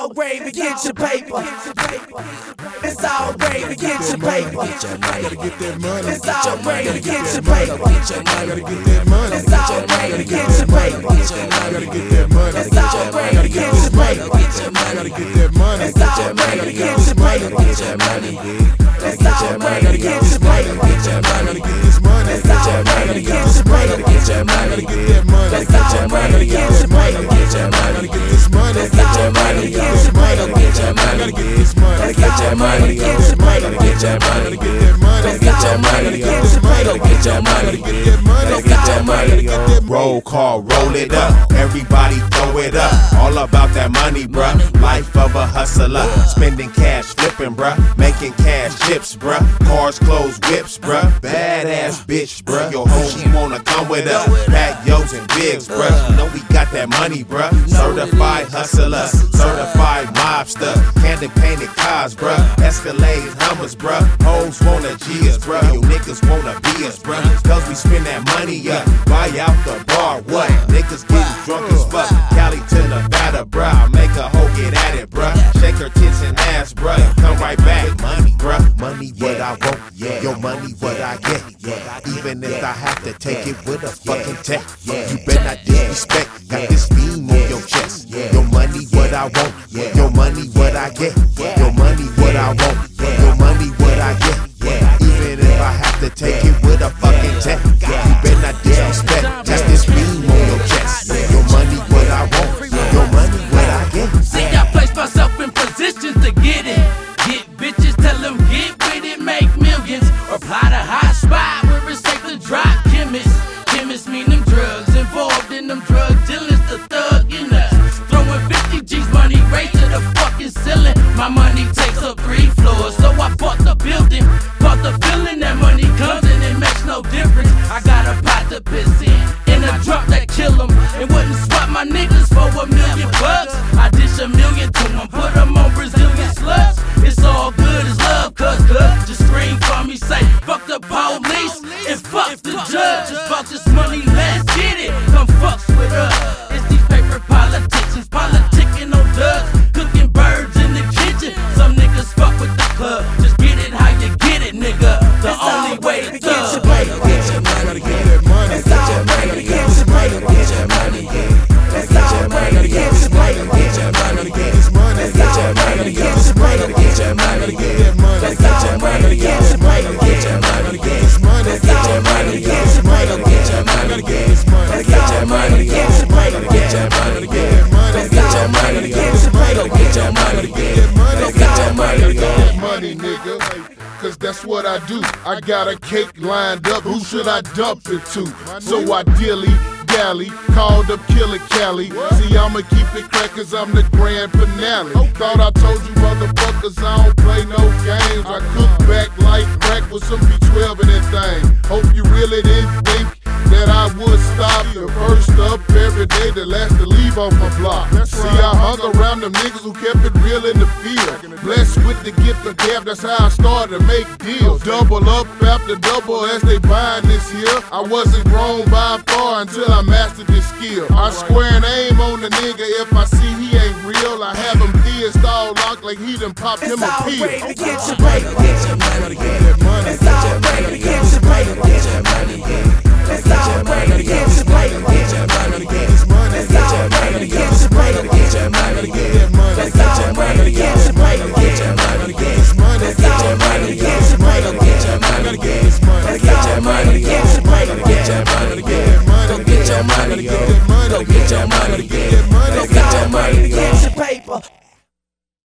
all gravy, get your paper. It's all gravy, get your paper. It's all gravy, get your paper. It's all gravy, get your paper. It's all gravy, get your paper. It's all gravy, get your paper. It's all gravy, get your paper. It's all gravy, get your paper. It's all gravy, get your paper. It's all gravy, get your paper. It's all gravy, get your paper. Gotta get this money. Gotta get your money. Get your money. Get your money. Get that money. Get your money. Get your money. Get your money. Get that money. Get your money. Get that money. Roll call, roll it up. Everybody throw it up. All about that money, bruh. Life of a hustler. Spending cash, flipping, bruh. Making cash chips, bruh. Cars, clothes, whips, bruh. Badass bitch, bruh. Your hoes wanna come with us. Patios and bigs, bruh. You know we got that money, bruh. Certified hustler. Certified mobster. Candy painted cars, bruh. Escalade Hummers, bruh. Hoes wanna G us, bruh. You niggas wanna be us, bruh. Cause we spend that money, buy out the bar, what? Niggas getting drunk as fuck. Cali to Nevada, bruh. I make a hoe get at it, bruh. Shake her tits and ass, bruh. Come right back, money, bruh. Money what I want, your money what I get. Even if I have to take it with a fucking tech. You better not disrespect. Got this beam on your chest. Your money what I want, your money what I get. Your money what I want, your money what I get. Even if I have to take it with a fucking tech. You better not disrespect. Got this beam on your chest. Your money what I want, your money what I get. See, I place myself in positions to get it. Get bitches, tell them get with it, make millions. Or plot a hot spot where it's safe to drop chemists. Chemists mean them drugs involved in them drug dealers, the thug in us. Throwing 50 G's, money right to the fucking ceiling. My money takes up 3 floors, so I bought the building. Bought the feeling that money comes and it makes no difference. I got a pot to piss in a drunk that kill 'em. And wouldn't swap my niggas for $1 million. I dish $1 million to 'em, put 'em on Brazilian slugs. It's all good as love, cuz just scream for me, say fuck the police and fuck the judge. It's about this money, let's get it. Come fucks with us. It's these paper politicians politicking on dubs, cooking birds in the kitchen. Some niggas fuck with the club. Just get it how you get it, nigga. The only way to get your thug. paper. Get your money. Get that money. Get your money. Get your money. Get your money. Get your money. Get your money. Get your money. Get this money. Get your money. Get your money. Get your money. Get that money. Get your money. Get your money. Get your money. Get this money. Get your money. Get your money. Get your money. Get this money. Get your money. Get your money. Get your money. Get that money. Get your money. Get your money. Get your money. Get that money. Get your money. Get that money, nigga. Cause that's what I do. I got a cake lined up, who should I dump it to? So I dilly-dally, called up Killer Cali. See, I'ma keep it crack cause I'm the grand finale. Thought I told you motherfuckers I don't play no games. I cook back like crack with some B12 in that thing. Hope you really didn't think that I would stop. The first up every day, the last to leave off my block. See, I hung around them niggas who kept it real in the field. Blessed with the gift of gab, that's how I started to make deals. Double up after double as they buying this here. I wasn't grown by far until I mastered this skill. I square and aim on the nigga if I see he ain't real. I have him theist all locked like he done popped him a pill. Get your paper. Get your money. Get that money. It's all gravy. Get your paper. Get your money. It's all gravy. Get your paper. Get your money. Get this money. It's all gravy. Get your paper. Get your money. Get that money. It's all gravy. Get your paper. Get your money. Get this money. It's all gravy. Get your paper. Get your money. Get this money. Get your money. Get your paper. Get your money. Get that money. Get your money. Get that money. Get your money.